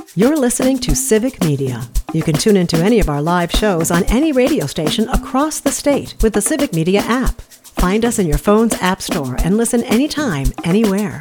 You're listening to Civic Media. You can tune into any of our live shows on any radio station across the state with the Civic Media app. Find us in your phone's app store and listen anytime, anywhere.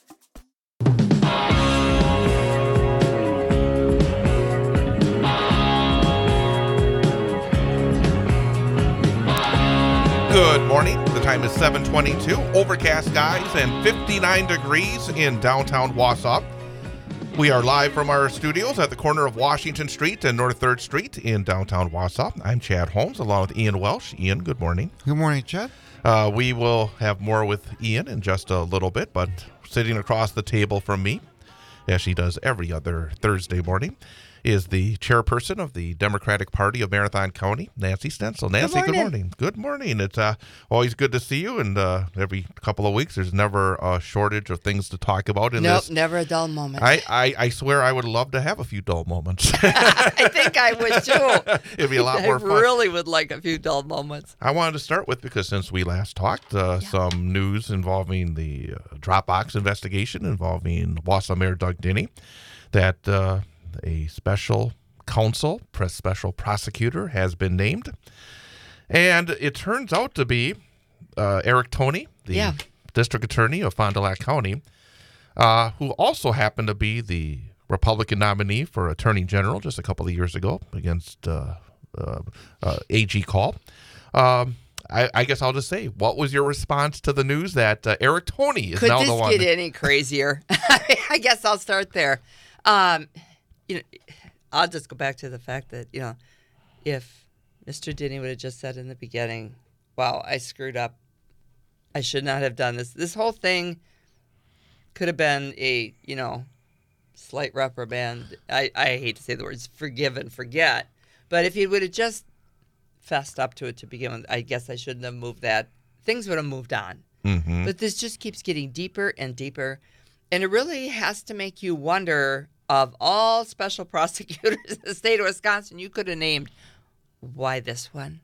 Good morning. The time is 7:22. Overcast skies and 59 degrees in downtown Wausau. We are live from our studios at the corner of Washington Street and North 3rd Street in downtown Wausau. I'm Chad Holmes along with Ian Welsh. Ian, good morning. Good morning, Chad. We will have more with Ian in just a little bit, but sitting across the table from me, as she does every other Thursday morning, is the chairperson of the Democratic Party of Marathon County, Nancy Stencil. Nancy, good morning. Good morning. It's always good to see you, and every couple of weeks there's never a shortage of things to talk about. Nope, never a dull moment. I swear I would love to have a few dull moments. I think I would too. It'd be a lot more fun. I really would like a few dull moments. I wanted to start with, because since we last talked, some news involving the Dropbox investigation involving Wausau Mayor Doug Dinny, that a special counsel, special prosecutor has been named. And it turns out to be Eric Toney, the district attorney of Fond du Lac County, who also happened to be the Republican nominee for Attorney General just a couple of years ago against AG Call. I guess I'll just say, what was your response to the news that Eric Toney is now the one? Could this get any crazier? I guess I'll start there. I'll just go back to the fact that, if Mr. Dinny would have just said in the beginning, wow, I screwed up. I should not have done this. This whole thing could have been a, slight reprimand. I hate to say the words forgive and forget. But if he would have just fessed up to it to begin with, I guess I shouldn't have moved that. Things would have moved on. Mm-hmm. But this just keeps getting deeper and deeper. And it really has to make you wonder, of all special prosecutors in the state of Wisconsin, you could have named, why this one?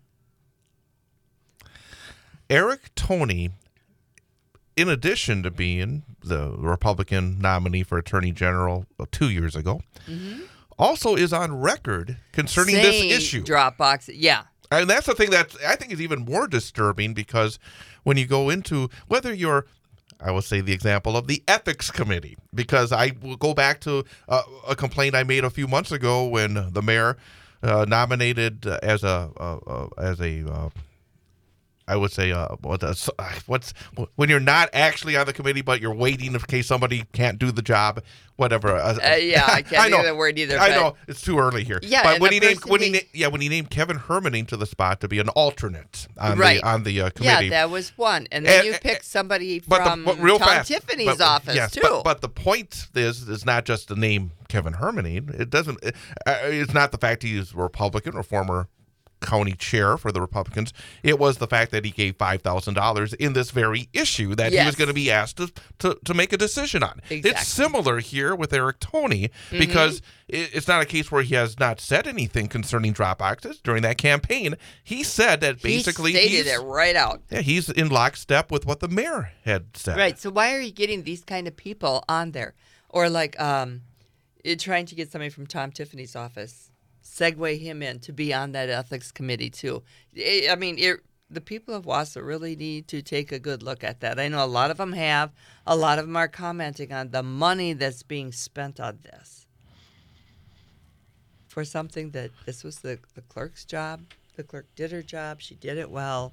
Eric Toney, in addition to being the Republican nominee for Attorney General 2 years ago, also is on record concerning this issue. Dropbox, yeah. And that's the thing that I think is even more disturbing, because when you go into whether you're, I will say the example of the ethics committee, because I will go back to a complaint I made a few months ago when the mayor nominated as a I would say what's when you're not actually on the committee but you're waiting in case somebody can't do the job, whatever. I can't think of the word either. I know it's too early here. Yeah, but when he named Kevin Hermaning to the spot to be an alternate on the committee. Yeah, that was one, and then you picked somebody from Tom Tiffany's office too. But the point is not just the name Kevin Hermaning. It's not the fact he's a Republican or former county chair for the Republicans. It was the fact that he gave $5,000 in this very issue that he was going to be asked to make a decision on. Exactly. It's similar here with Eric Toney, because it's not a case where he has not said anything concerning Dropboxes during that campaign. He said that basically he stated it right out. Yeah, he's in lockstep with what the mayor had said. Right. So why are you getting these kind of people on there, or like trying to get somebody from Tom Tiffany's office? Segue him in to be on that ethics committee too. I mean, the people of Wausau really need to take a good look at that. I know a lot of them have. A lot of them are commenting on the money that's being spent on this for something that this was the clerk's job. The clerk did her job. She did it well.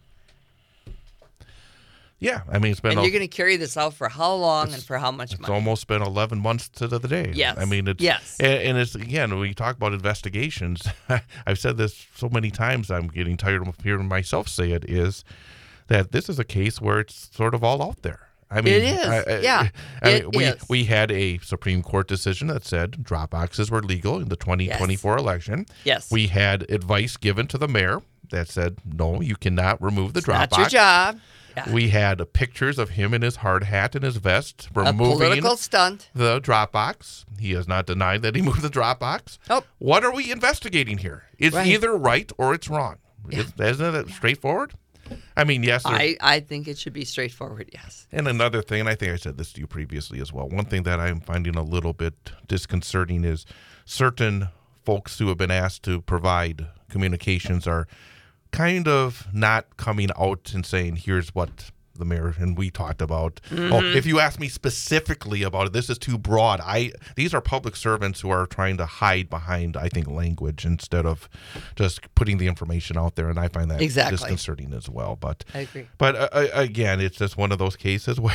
Yeah, I mean, it's been. And you're going to carry this out for how long and for how much money? It's almost been 11 months to the day. Yes. I mean, and it's, again, when you talk about investigations, I've said this so many times, I'm getting tired of hearing myself say it, is that this is a case where it's sort of all out there. I mean, it is. We had a Supreme Court decision that said Dropboxes were legal in the 2024 election. Yes. We had advice given to the mayor that said, no, you cannot remove the Dropbox. That's your job. Yeah. We had pictures of him in his hard hat and his vest removing a political stunt. The Dropbox. He has not denied that he moved the Dropbox. Oh. What are we investigating here? It's either right or it's wrong. Yeah. Isn't it straightforward? I mean, yes. I think it should be straightforward, yes. And another thing, and I think I said this to you previously as well, one thing that I'm finding a little bit disconcerting is certain folks who have been asked to provide communications are kind of not coming out and saying, here's what the mayor and we talked about. Oh, if you ask me specifically about it, this is too broad. These are public servants who are trying to hide behind, I think, language instead of just putting the information out there, and I find that disconcerting as well. But I agree. But again, it's just one of those cases where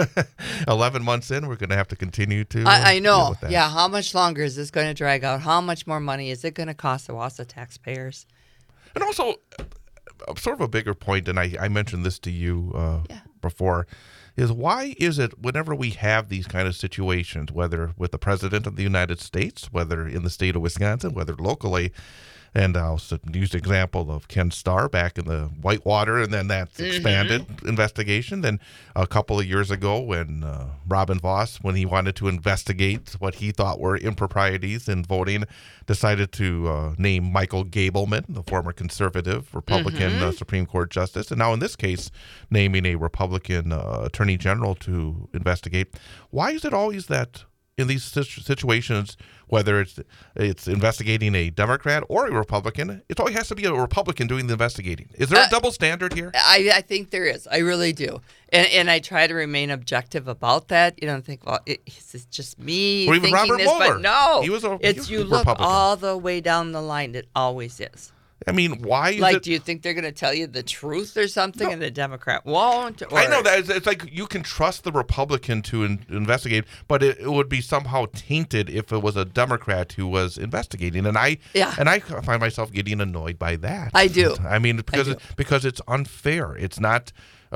11 months in, we're going to have to continue to. I know. Deal with that. Yeah. How much longer is this going to drag out? How much more money is it going to cost the Wausau taxpayers? And also, sort of a bigger point, and I mentioned this to you before, is why is it whenever we have these kind of situations, whether with the President of the United States, whether in the state of Wisconsin, whether locally, and I'll use the example of Ken Starr back in the Whitewater, and then that's expanded investigation. Then a couple of years ago when Robin Vos, when he wanted to investigate what he thought were improprieties in voting, decided to name Michael Gableman, the former conservative Republican Supreme Court justice, and now in this case, naming a Republican attorney general to investigate. Why is it always that in these situations, whether it's investigating a Democrat or a Republican, it always has to be a Republican doing the investigating? Is there a double standard here? I think there is. I really do. And I try to remain objective about that. You don't think, well, it's just me or even thinking Robert this, Mueller. but no. He was a you look Republican. all the way down the line. It always is. I mean, why is like, it? Do you think they're going to tell you the truth or something and the Democrat won't? Or... I know that. It's like you can trust the Republican to investigate, but it would be somehow tainted if it was a Democrat who was investigating. And I find myself getting annoyed by that. I do. I mean, because it's unfair. It's not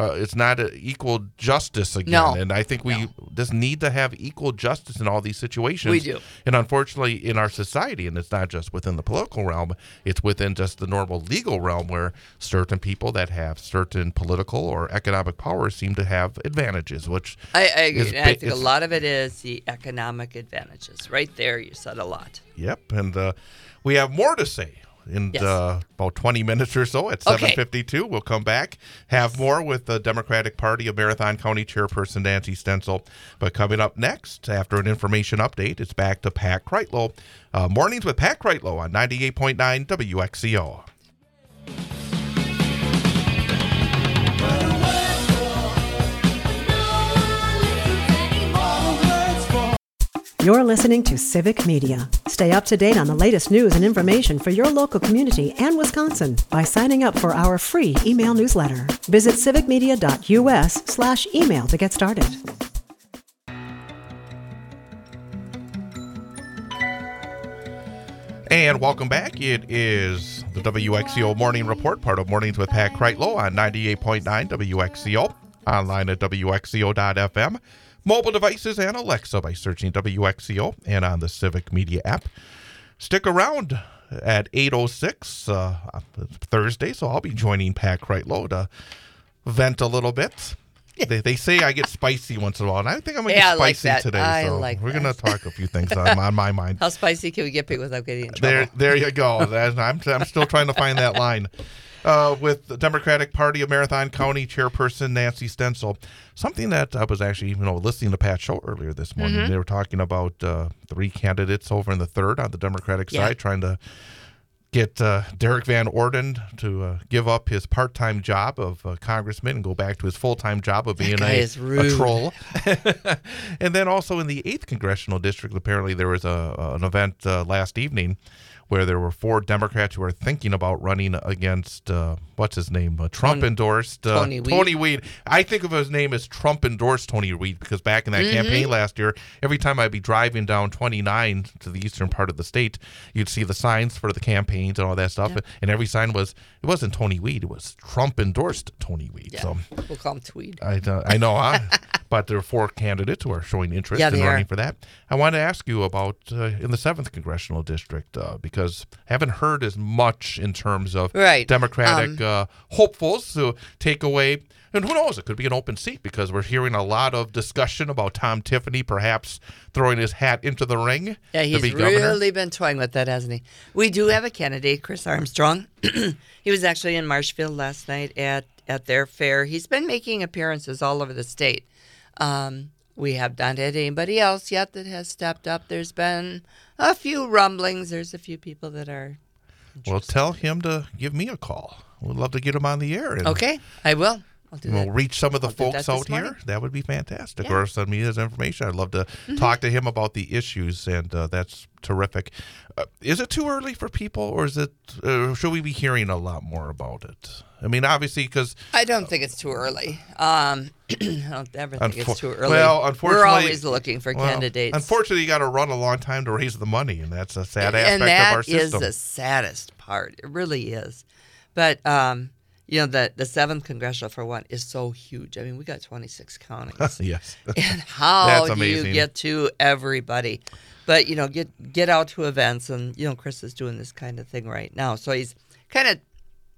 equal justice again. No. And I think we just need to have equal justice in all these situations. We do. And unfortunately, in our society, and it's not just within the political realm, it's within just the normal legal realm where certain people that have certain political or economic power seem to have advantages, which I agree. I think a lot of it is the economic advantages. Right there, you said a lot. Yep. And we have more to say. In about 20 minutes or so at 7:52, we'll come back, have more with the Democratic Party of Marathon County Chairperson Nancy Stencil. But coming up next, after an information update, it's back to Pat Kreitlow. Mornings with Pat Kreitlow on 98.9 WXCO. You're listening to Civic Media. Stay up to date on the latest news and information for your local community and Wisconsin by signing up for our free email newsletter. Visit civicmedia.us/email to get started. And welcome back. It is the WXCO Morning Report, part of Mornings with Pat Kreitlow on 98.9 WXCO, online at WXCO.FM. Mobile devices and Alexa by searching WXCO and on the Civic Media app. Stick around at 8:06 Thursday, so I'll be joining Pat Kreitlow to vent a little bit. They say I get spicy once in a while, and I think I'm going to get spicy today. So we're going to talk a few things on my mind. How spicy can we get people without getting in trouble? There you go. I'm still trying to find that line. With the Democratic Party of Marathon County Chairperson Nancy Stencil. Something that I was actually, listening to Pat's show earlier this morning. They were talking about 3 candidates over in the 3rd on the Democratic side, trying to get Derek Van Orden to give up his part-time job of congressman and go back to his full-time job of being a troll. And then also in the 8th Congressional District, apparently there was an event last evening where there were 4 Democrats who were thinking about running against, what's his name, Trump-endorsed Tony Weed. I think of his name as Trump-endorsed Tony Weed because back in that campaign last year, every time I'd be driving down 29 to the eastern part of the state, you'd see the signs for the campaigns and all that stuff, and every sign it wasn't Tony Weed, it was Trump-endorsed Tony Weed. Yeah. So we'll call him Tweed. I know, huh? But there are 4 candidates who are showing interest in running for that. I want to ask you about in the 7th Congressional District because I haven't heard as much in terms of Democratic hopefuls to take away. And who knows, it could be an open seat because we're hearing a lot of discussion about Tom Tiffany perhaps throwing his hat into the ring. Yeah, he's really been toying with that, hasn't he? We do have a candidate, Chris Armstrong. He was actually in Marshfield last night at at their fair. He's been making appearances all over the state. We have not had anybody else yet that has stepped up. There's been a few rumblings. There's a few people that are interested. Well, tell him to give me a call. We'd love to get him on the air. And Okay, I will. I'll do we'll that. reach some of the I'll do folks that out this morning. here. That would be fantastic. Yeah. Or send me his information. I'd love to talk to him about the issues, and that's terrific. Is it too early for people, or is it? Should we be hearing a lot more about it? I mean, obviously, because I don't think it's too early. I don't ever think it's too early. Well, unfortunately, we're always looking for candidates. Unfortunately, you got to run a long time to raise the money, and that's a sad aspect and of our that is system. the saddest part. It really is. But you know, the 7th congressional, for one, is so huge. I mean, we got 26 counties. Yes. And how That's do amazing. you get to everybody? But, you know, get out to events. And, you know, Chris is doing this kind of thing right now. So he's kind of,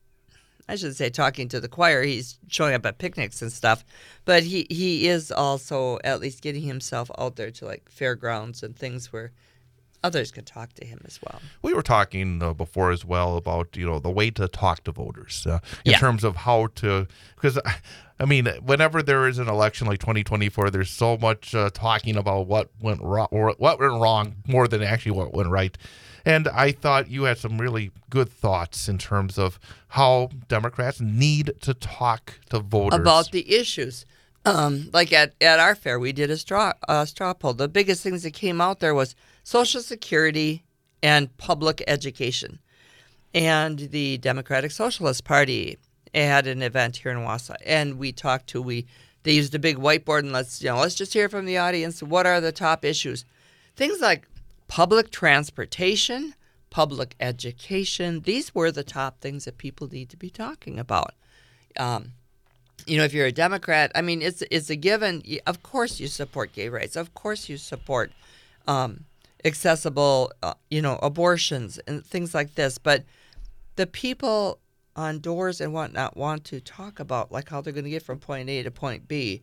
I should say, talking to the choir. He's showing up at picnics and stuff. But he is also at least getting himself out there to, like, fairgrounds and things where others could talk to him as well. We were talking before as well about, you know, the way to talk to voters in Yeah. terms of how to, because I mean, whenever there is an election like 2024, there's so much talking about what went wrong or what went wrong more than actually what went right. And I thought you had some really good thoughts in terms of how Democrats need to talk to voters About the issues. Like at our fair, we did a straw poll. The biggest things that came out there was Social Security and public education. And the Democratic Socialist Party had an event here in Wausau, and we talked to they used a big whiteboard, and let's just hear from the audience. What are the top issues? Things like public transportation, public education. These were the top things that people need to be talking about. You know, if you're a Democrat, I mean, it's a given. Of course, you support gay rights. Of course, you support accessible, abortions and things like this. But the people on doors and whatnot want to talk about, like, how they're going to get from point A to point B,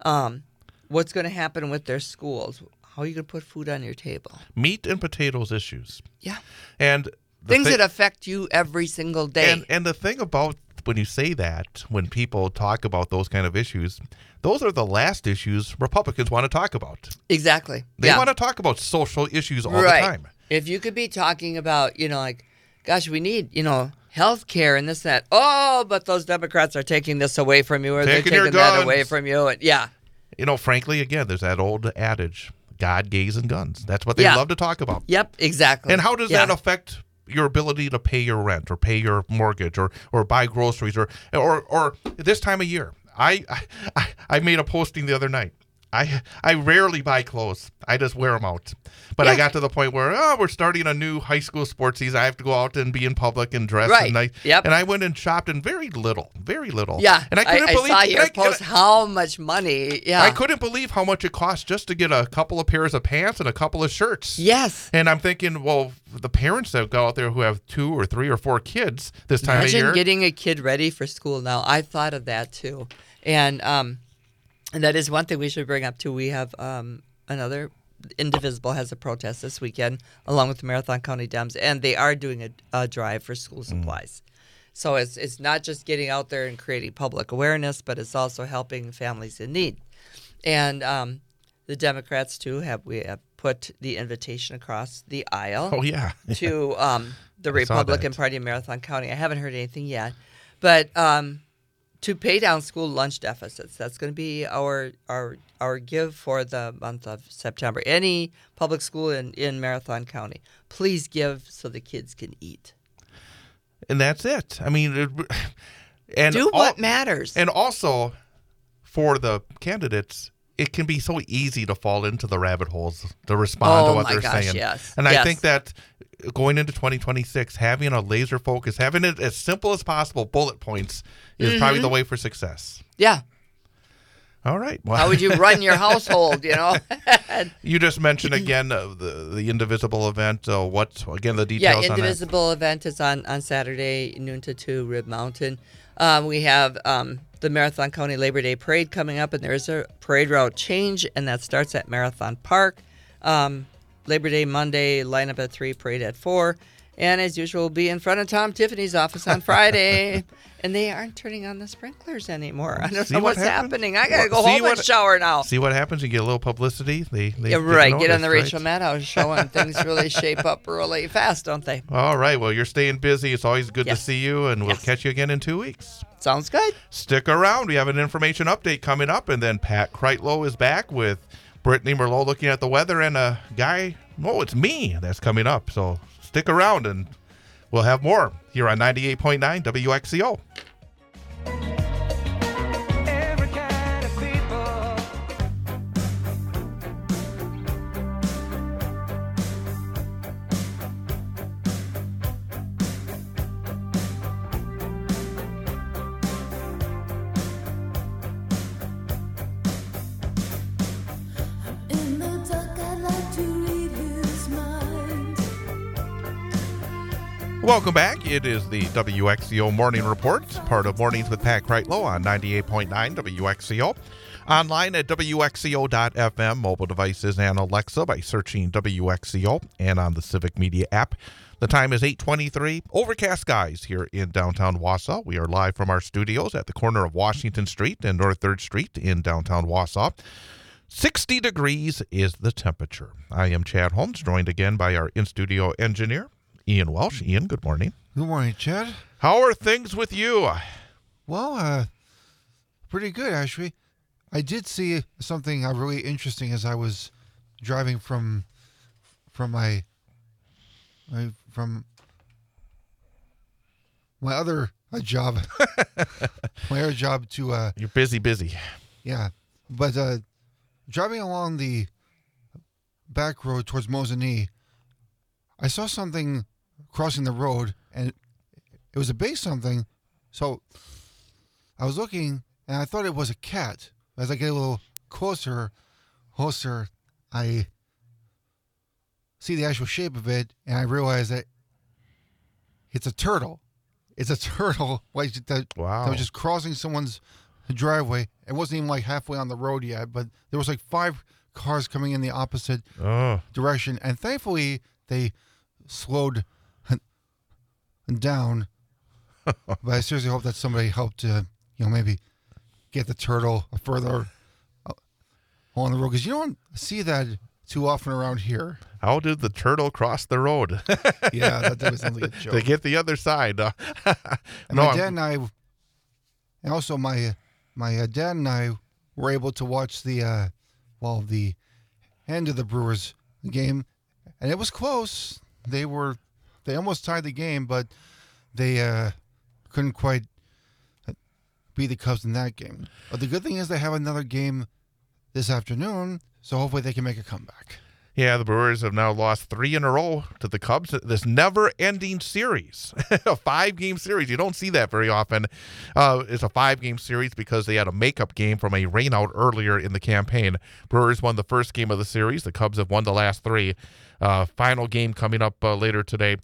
what's going to happen with their schools, how are you going to put food on your table. meat and potatoes issues. Yeah. And Things that affect you every single day. And the thing about when you say that, when people talk about those kind of issues, those are the last issues Republicans want to talk about. Exactly. They Yeah. want to talk about social issues all Right. the time. If you could be talking about, like, gosh, we need, health care and this, that. Oh, but those Democrats are taking this away from you, or Taking they're your taking that guns. away from you. And yeah. Frankly, again, there's that old adage, God, gays, and guns. That's what they Yeah. love to talk about. Yep, exactly. And how does that affect your ability to pay your rent or pay your mortgage or buy groceries or this time of year? I made a posting the other night. I rarely buy clothes. I just wear them out. But I got to the point where, we're starting a new high school sports season. I have to go out and be in public and dress Right. and nice. Yep. And I went and shopped in very little. Yeah. And I couldn't believe saw your and I- post how much money. Yeah. I couldn't believe how much it cost just to get a couple of pairs of pants and a couple of shirts. Yes. And I'm thinking, well, the parents that go out there who have 2 or 3 or 4 kids this time of year. Imagine getting a kid ready for school now. I thought of that too. And that is one thing we should bring up too. We have another, Indivisible has a protest this weekend along with the Marathon County Dems, and they are doing a drive for school supplies. So it's not just getting out there and creating public awareness, but it's also helping families in need. And the Democrats too have put the invitation across the aisle. Oh, yeah. To the I saw Republican that. Party of Marathon County. I haven't heard anything yet, but to pay down school lunch deficits. That's going to be our give for the month of September. Any public school in Marathon County, please give so the kids can eat. And that's it. I mean, and Do what matters. And also, for the candidates, it can be so easy to fall into the rabbit holes to respond to what they're saying. Yes. And I think that going into 2026, having a laser focus, having it as simple as possible, bullet points, is probably the way for success. Yeah. All right. Well, How would you run your household, You just mentioned again the Indivisible event. Again, the details on that? Indivisible event is on Saturday, noon to 2, Rib Mountain. We have the Marathon County Labor Day Parade coming up, and there is a parade route change, and that starts at Marathon Park. Labor Day Monday, lineup at 3, parade at 4. And as usual, we'll be in front of Tom Tiffany's office on Friday. And they aren't turning on the sprinklers anymore. I don't know what's happening. I got to go home and shower now. See what happens? You get a little publicity. They yeah, right. Get on the Rachel Maddow show, and things really shape up really fast, don't they? All right. Well, you're staying busy. It's always good to see you, and we'll catch you again in 2 weeks. Sounds good. Stick around. We have an information update coming up, and then Pat Kreitlow is back with Brittany Merlot looking at the weather, and a guy, it's me, that's coming up. So stick around, and we'll have more here on 98.9 WXCO. Welcome back. It is the WXCO Morning Report, part of Mornings with Pat Kreitlow on 98.9 WXCO. Online at WXCO.FM, mobile devices, and Alexa by searching WXCO, and on the Civic Media app. The time is 8:23. Overcast skies here in downtown Wausau. We are live from our studios at the corner of Washington Street and North 3rd Street in downtown Wausau. 60 degrees is the temperature. I am Chad Holmes, joined again by our in-studio engineer, Ian Welsh. Ian, good morning. Good morning, Chad. How are things with you? Well, pretty good, actually. I did see something really interesting as I was driving from my other job, to You're busy. Yeah, but driving along the back road towards Mosinee, I saw something crossing the road, and it was a big something. So I was looking, and I thought it was a cat. As I get a little closer, I see the actual shape of it, and I realize that it's a turtle. It's a turtle that was just crossing someone's driveway. It wasn't even like halfway on the road yet, but there was like 5 cars coming in the opposite direction, and thankfully they slowed down. But I seriously hope that somebody helped to, maybe get the turtle further on the road, because you don't see that too often around here. How did the turtle cross the road? Yeah, that was only a joke. To get the other side. And my dad and I, and also my dad and I were able to watch the end of the Brewers game, and it was close. They almost tied the game, but they couldn't quite beat the Cubs in that game. But the good thing is they have another game this afternoon, so hopefully they can make a comeback. Yeah, the Brewers have now lost 3 in a row to the Cubs. This never-ending series, a 5-game series. You don't see that very often. It's a 5-game series because they had a makeup game from a rainout earlier in the campaign. Brewers won the first game of the series. The Cubs have won the last 3. Final game coming up later today.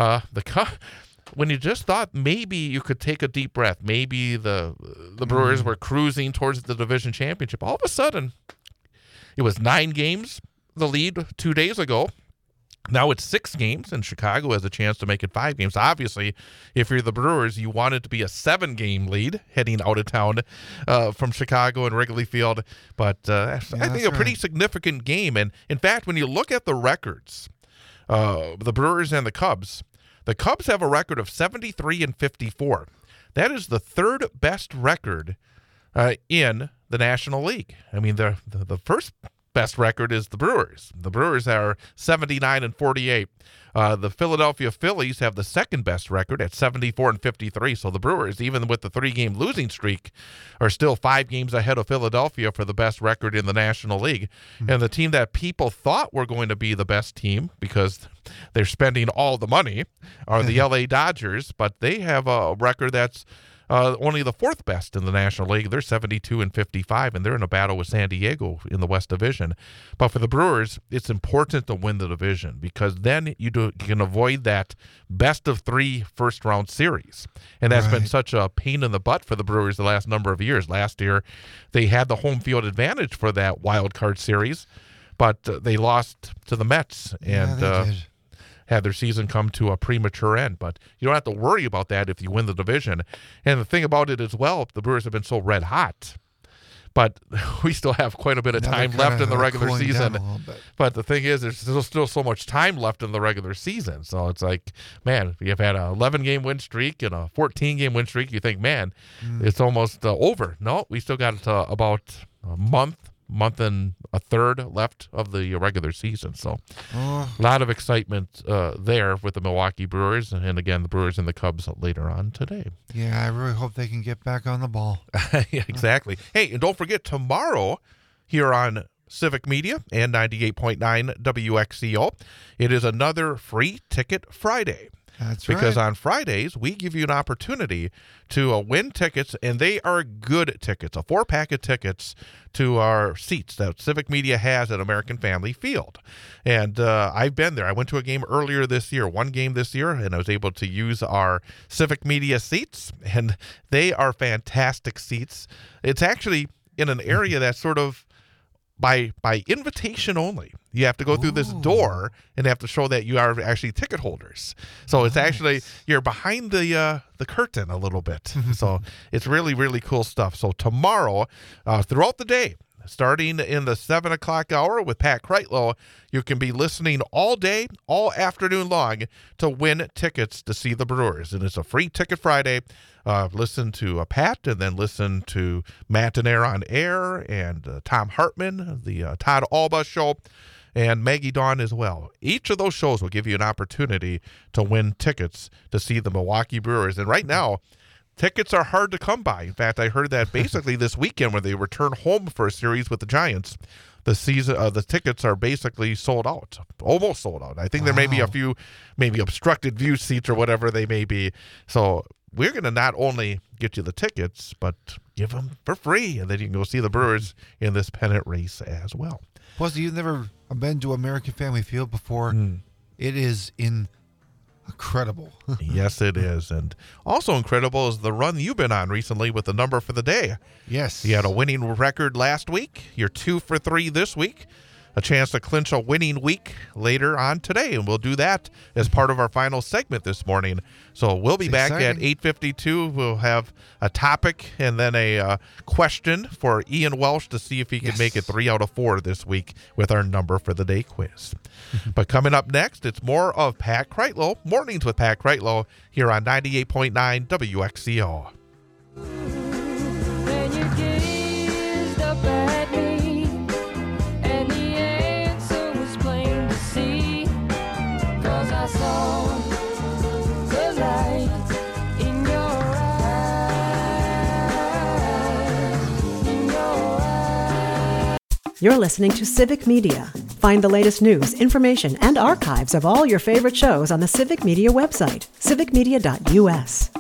When you just thought maybe you could take a deep breath, maybe the Brewers were cruising towards the division championship, all of a sudden it was 9 games. The lead 2 days ago. Now it's 6 games, and Chicago has a chance to make it 5 games. Obviously, if you're the Brewers, you want it to be a 7-game lead heading out of town from Chicago and Wrigley Field. But I think a pretty significant game. And in fact, when you look at the records, the Brewers and the Cubs have a record of 73-54. That is the 3rd best record in the National League. I mean, the first best record is the Brewers. The Brewers are 79-48. The Philadelphia Phillies have the 2nd best record at 74-53. So the Brewers, even with the 3-game losing streak, are still 5 games ahead of Philadelphia for the best record in the National League. Mm-hmm. And the team that people thought were going to be the best team because they're spending all the money are the LA Dodgers, but they have a record that's only the 4th best in the National League. They're 72-55, and they're in a battle with San Diego in the West Division. But for the Brewers, it's important to win the division because then you can avoid that best-of-3 first-round series. And that's been such a pain in the butt for the Brewers the last number of years. Last year, they had the home field advantage for that wild card series, but they lost to the Mets. And they did. had their season come to a premature end. But you don't have to worry about that if you win the division. And the thing about it as well, the Brewers have been so red hot. But we still have quite a bit of time left in the regular season. But the thing is, there's still so much time left in the regular season. So it's like, man, you've had a 11-game win streak and a 14-game win streak. You think, man, it's almost over. No, we still got about a month and a third left of the regular season. So a lot of excitement there with the Milwaukee Brewers. And again, the Brewers and the Cubs later on today. Yeah, I really hope they can get back on the ball. Yeah, exactly. Hey, and don't forget, tomorrow here on Civic Media and 98.9 WXCO, it is another Free Ticket Friday. That's because right. on Fridays, we give you an opportunity to win tickets, and they are good tickets, a 4-pack of tickets to our seats that Civic Media has at American Family Field. And I've been there. I went to a game earlier this year, one game this year, and I was able to use our Civic Media seats, and they are fantastic seats. It's actually in an area that's sort of by invitation only. You have to go through this door and have to show that you are actually ticket holders. So it's actually, you're behind the curtain a little bit. So it's really, really cool stuff. So tomorrow, throughout the day, starting in the 7 o'clock hour with Pat Kreitlow, you can be listening all day, all afternoon long to win tickets to see the Brewers. And it's a Free Ticket Friday. Listen to Pat, and then listen to Matt and Air on Air, and Tom Hartman, the Todd Alba Show, and Maggie Dawn as well. Each of those shows will give you an opportunity to win tickets to see the Milwaukee Brewers. And right now, tickets are hard to come by. In fact, I heard that basically this weekend when they return home for a series with the Giants, the tickets are basically sold out, almost sold out. I think there may be a few maybe obstructed view seats or whatever they may be. So we're going to not only get you the tickets, but give them for free, and then you can go see the Brewers in this pennant race as well. Plus, you've never been to American Family Field before. It is incredible. Yes, it is. And also incredible is the run you've been on recently with the number for the day. Yes. You had a winning record last week. You're 2 for 3 this week. A chance to clinch a winning week later on today, and we'll do that as part of our final segment this morning. So we'll be back at 8:52. We'll have a topic and then a question for Ian Welsh to see if he can make it 3 out of 4 this week with our number for the day quiz. But coming up next, it's more of Pat Kreitlow, Mornings with Pat Kreitlow, here on 98.9 WXCO. When you gazed up at me, and the answer was plain to see, 'cause I saw the light in your eyes. You're listening to Civic Media. Find the latest news, information, and archives of all your favorite shows on the Civic Media website, civicmedia.us.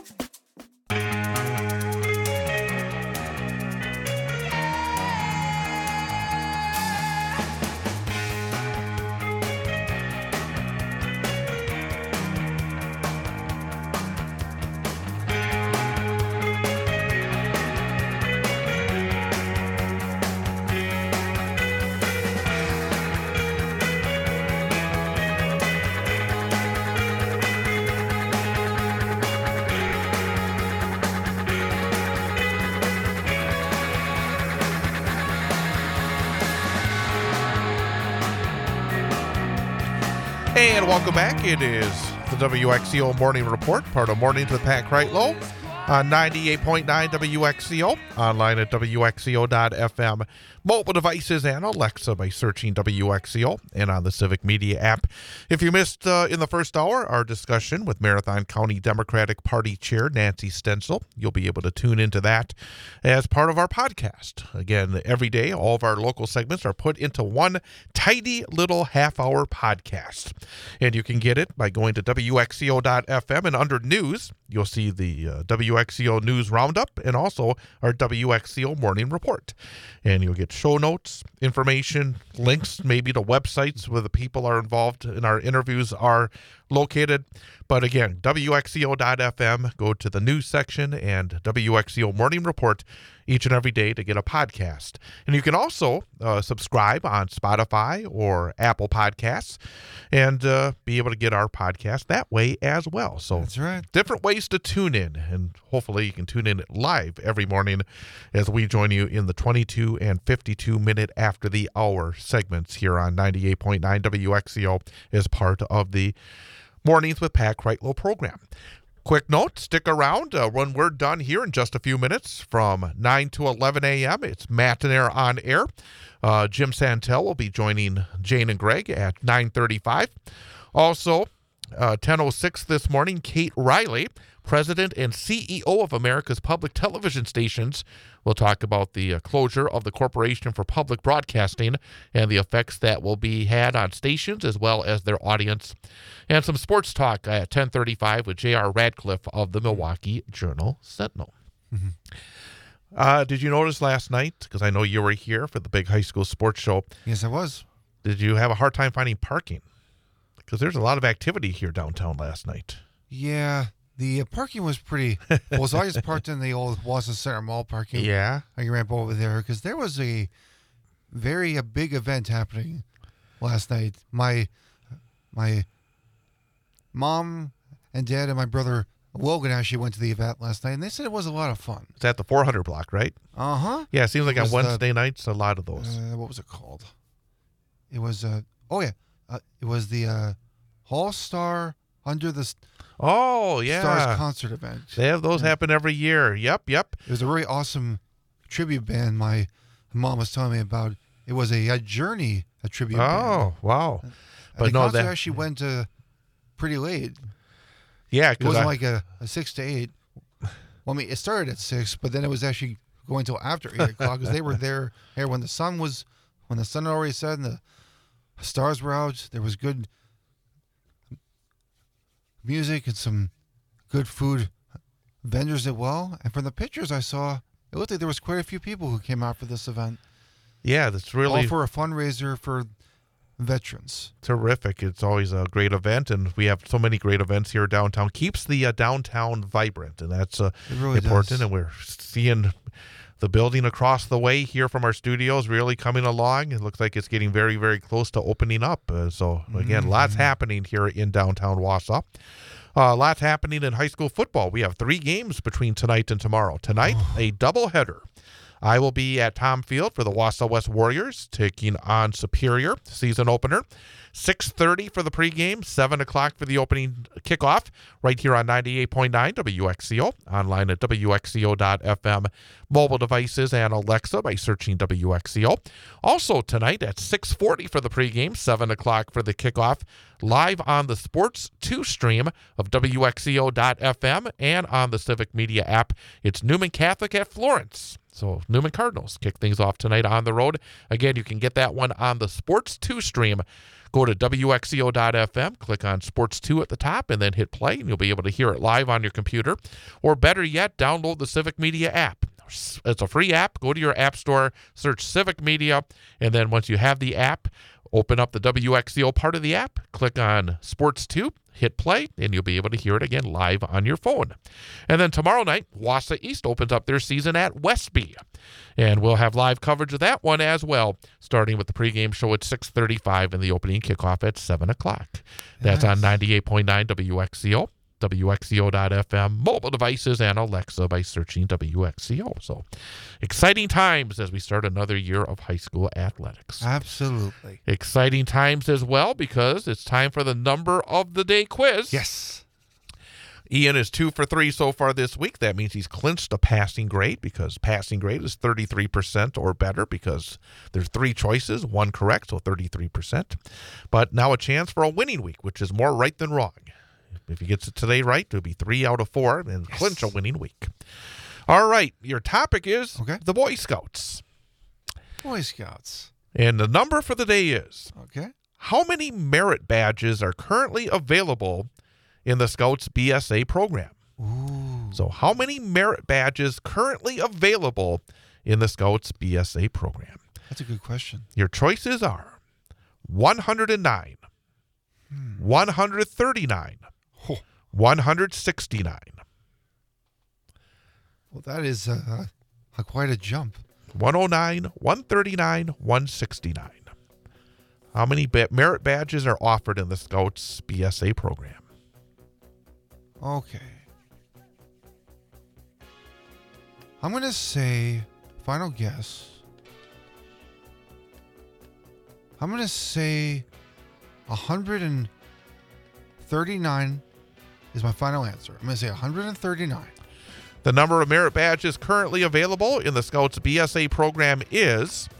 And welcome back. It is the WXCO Morning Report, part of Mornings with Pat Kreitlow on 98.9 WXCO, online at WXCO.FM, mobile devices and Alexa by searching WXCO, and on the Civic Media app. If you missed in the first hour our discussion with Marathon County Democratic Party Chair Nancy Stencil, you'll be able to tune into that as part of our podcast. Again, every day, all of our local segments are put into one tidy little half-hour podcast. And you can get it by going to WXCO.FM, and under News, you'll see the WXCO News Roundup and also our WXCO Morning Report. And you'll get show notes, information, links maybe to websites where the people are involved in our interviews are located. But again, WXCO.FM, go to the news section, and WXCO Morning Report each and every day to get a podcast. And you can also subscribe on Spotify or Apple Podcasts and be able to get our podcast that way as well. So That's right. different ways to tune in, and hopefully you can tune in live every morning as we join you in the 22 and 52 minute after the hour segments here on 98.9 WXCO as part of the Mornings with Pat Kreitlow program. Quick note, stick around when we're done here in just a few minutes from 9 to 11 a.m. It's Matinaire on Air. Jim Santel will be joining Jane and Greg at 9:35. Also, 10:06 this morning, Kate Riley, President and CEO of America's Public Television Stations, will talk about the closure of the Corporation for Public Broadcasting and the effects that will be had on stations as well as their audience. And some sports talk at 10:35 with J.R. Radcliffe of the Milwaukee Journal-Sentinel. Did you notice last night, because I know you were here for the big high school sports show, Yes, I was. did you have a hard time finding parking? Because there's a lot of activity here downtown last night. Yeah, the parking was pretty full. So I just parked in the old Wausau Center Mall parking. Yeah. I ramp over there because there was a big event happening last night. My mom and dad and my brother Logan actually went to the event last night, and they said it was a lot of fun. It's at the 400 block, right? Uh-huh. Yeah, it seems like It on was Wednesday nights, a lot of those. What was it called? It was it was the All Star Under the Oh, yeah. Stars concert event. They have those happen every year. Yep. It was a really awesome tribute band my mom was telling me about. It was a Journey, a tribute band. Oh, wow. And But the no, concert that actually went pretty late. yeah, It because wasn't like a 6 to 8. Well, I mean, it started at 6, but then it was actually going till after 8 o'clock because they were there when the sun had already set and the stars were out. There was good music and some good food vendors as well. And from the pictures I saw, it looked like there was quite a few people who came out for this event. yeah, that's really All for a fundraiser for veterans. terrific. It's always a great event, and we have so many great events here downtown. Keeps the downtown vibrant, and that's It really important. does. And we're seeing the building across the way here from our studios really coming along. It looks like it's getting very, very close to opening up. So, again, lots happening here in downtown Wausau. Lots happening in high school football. We have 3 games between tonight and tomorrow. Tonight, a doubleheader. I will be at Tom Field for the Wausau West Warriors, taking on Superior, season opener. 6:30 for the pregame, 7 o'clock for the opening kickoff, right here on 98.9 WXCO, online at WXCO.FM, mobile devices, and Alexa by searching WXCO. Also tonight at 6:40 for the pregame, 7 o'clock for the kickoff, live on the Sports 2 stream of WXCO.FM and on the Civic Media app. It's Newman Catholic at Florence. So Newman Cardinals kick things off tonight on the road. Again, you can get that one on the Sports 2 stream. Go to WXCO.FM, click on Sports 2 at the top, and then hit play, and you'll be able to hear it live on your computer. Or better yet, download the Civic Media app. It's a free app. Go to your app store, search Civic Media, and then once you have the app, open up the WXCO part of the app, click on Sports 2, hit play, and you'll be able to hear it again live on your phone. And then tomorrow night, Wausau East opens up their season at Westby. And we'll have live coverage of that one as well, starting with the pregame show at 6:35 and the opening kickoff at 7 o'clock. That's on 98.9 WXCO, WXCO.FM, mobile devices, and Alexa by searching WXCO. So exciting times as we start another year of high school athletics. Absolutely. Exciting times as well because it's time for the number of the day quiz. Yes. Ian is 2 for 3 so far this week. That means he's clinched a passing grade because passing grade is 33% or better because there's 3 choices, 1 correct, so 33%. But now a chance for a winning week, which is more right than wrong. If he gets it today right, it'll be 3 out of 4 and clinch a winning week. All right, your topic is the Boy Scouts. Boy Scouts. And the number for the day is, Okay. how many merit badges are currently available in the Scouts BSA program? Ooh. So how many merit badges currently available in the Scouts BSA program? That's a good question. Your choices are 109, 139, Oh. 169. Well, that is Quite a jump. 109, 139, 169. How many merit badges are offered in the Scouts BSA program? Okay. I'm going to say, final guess. I'm going to say 139 is my final answer. I'm going to say 139. The number of merit badges currently available in the Scouts BSA program is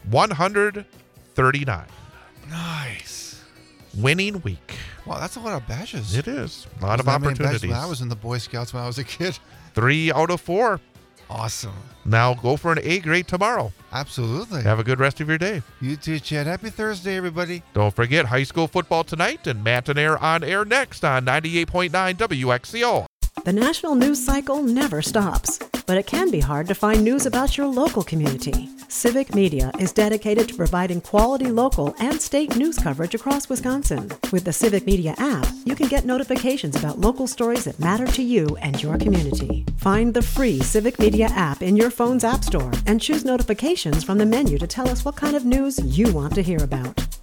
139. Nice. Winning week. Wow, that's a lot of badges. It is. A lot of Wasn't that many badges opportunities. when I was in the Boy Scouts when I was a kid. 3 out of 4. Awesome. Now go for an A grade tomorrow. Absolutely. Have a good rest of your day. You too, Chad. Happy Thursday, everybody. Don't forget high school football tonight and Matinere on air next on 98.9 WXCO. The national news cycle never stops, but it can be hard to find news about your local community. Civic Media is dedicated to providing quality local and state news coverage across Wisconsin. With the Civic Media app, you can get notifications about local stories that matter to you and your community. Find the free Civic Media app in your phone's app store and choose notifications from the menu to tell us what kind of news you want to hear about.